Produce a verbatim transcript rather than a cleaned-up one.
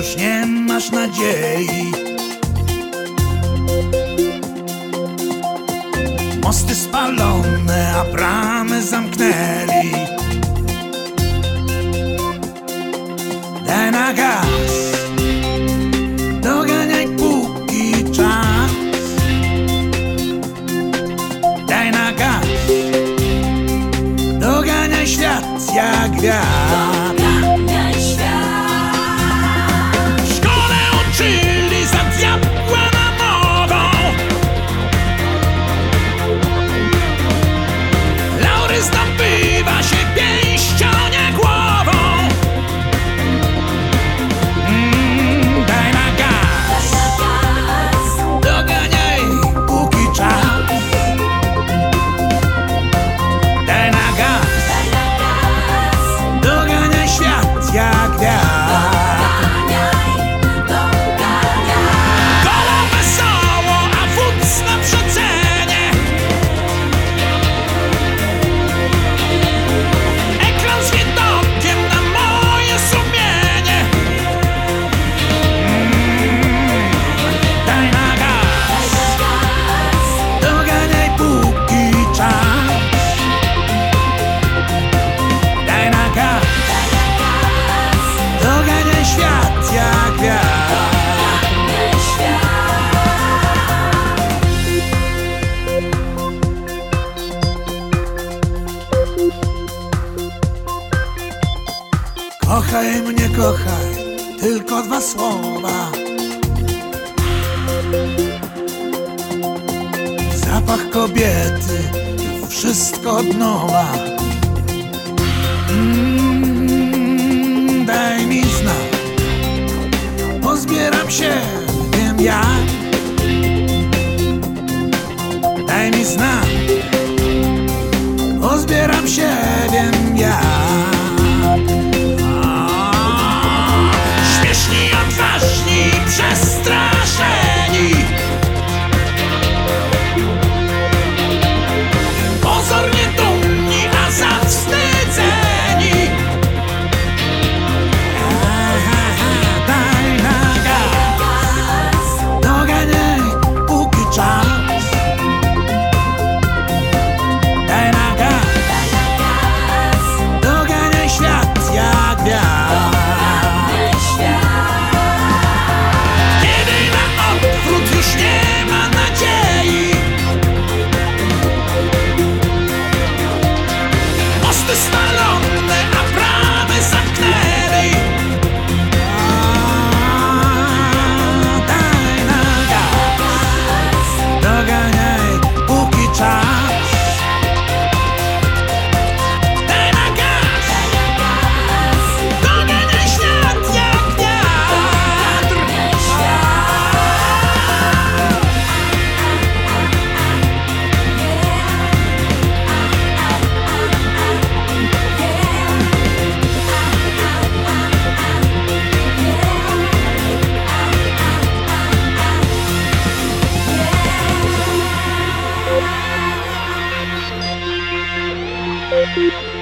już nie masz nadziei. Mosty spalone, a bramy zamknęli. Daj na gaz, doganiaj póki czas. Daj na gaz, doganiaj świat jak wiatr. Doganiaj świat. W szkole uczyli za diabła namową. Laury zdobywa się pięścią, nie głową. Mm, daj na gaz, doganiaj póki czas. Daj na gaz, doganiaj świat jak wiatr. Koło wesoło, a wódz na przecenie. Ekran z widokiem na moje sumienie. Mm, daj na gaz, doganiaj póki czas. Daj na gaz, doganiaj świat jak wiatr. Kochaj mnie, kochaj, tylko dwa słowa. Zapach kobiety, wszystko od nowa. Mm, daj mi znak, pozbieram się, wiem jak. Daj mi znak, pozbieram się, wiem jak. Śmieszni, odważni, przestraszeni. Pozornie dumni, a zawstydzeni. Daj na gaz, doganiaj póki czas. Daj na gaz, doganiaj świat jak wiatr. Kiedy na odwrót już nie ma nadziei. Mosty spalone, a bramy zamknęli. Daj na gaz, doganiaj póki czas. Daj na gaz, doganiaj świat jak wiatr. Yeah.